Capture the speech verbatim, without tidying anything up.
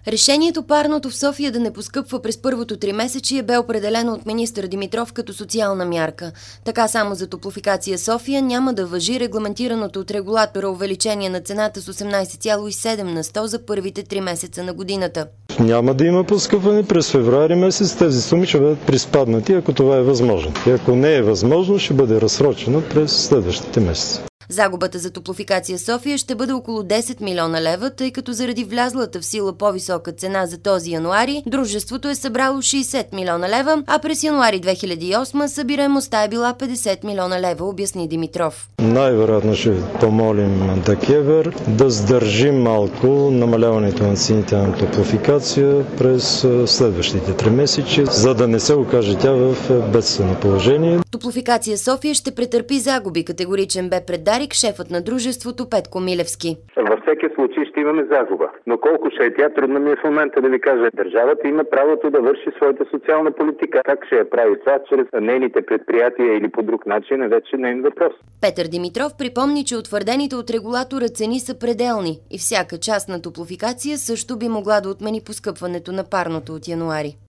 Решението парното в София да не поскъпва през първото тримесечие бе определено от министър Димитров като социална мярка. Така само за Топлофикация София няма да важи регламентираното от регулатора увеличение на цената с осемнадесет цяло и седем на сто за първите три месеца на годината. Няма да има поскъпване през февруари месец. Тези суми ще бъдат приспаднати, ако това е възможно. И ако не е възможно, ще бъде разсрочено през следващите месеци. Загубата за Топлофикация София ще бъде около десет милиона лева, тъй като заради влязлата в сила по-висока цена за този януари, дружеството е събрало шейсет милиона лева, а през януари две хиляди и осма събираемостта е била петдесет милиона лева, обясни Димитров. Най-вероятно ще помолим ДКЕВР да сдържим малко намаляването на цените на Топлофикация през следващите три месеца, за да не се окаже тя в бедствено положение. Топлофикация София ще претърпи загуби, категоричен бе пред Дарик шефът на дружеството Петко Милевски. Във всеки случай ще имаме загуба, но колко ще е тя, трудно ми е в момента да ви кажа. Държавата има правото да върши своята социална политика. Как ще я прави това, чрез нейните предприятия или по друг начин, е вече нейн въпрос. Петър Димитров припомни, че утвърдените от регулатора цени са пределни и всяка част на Топлофикация също би могла да отмени поскъпването на парното от януари.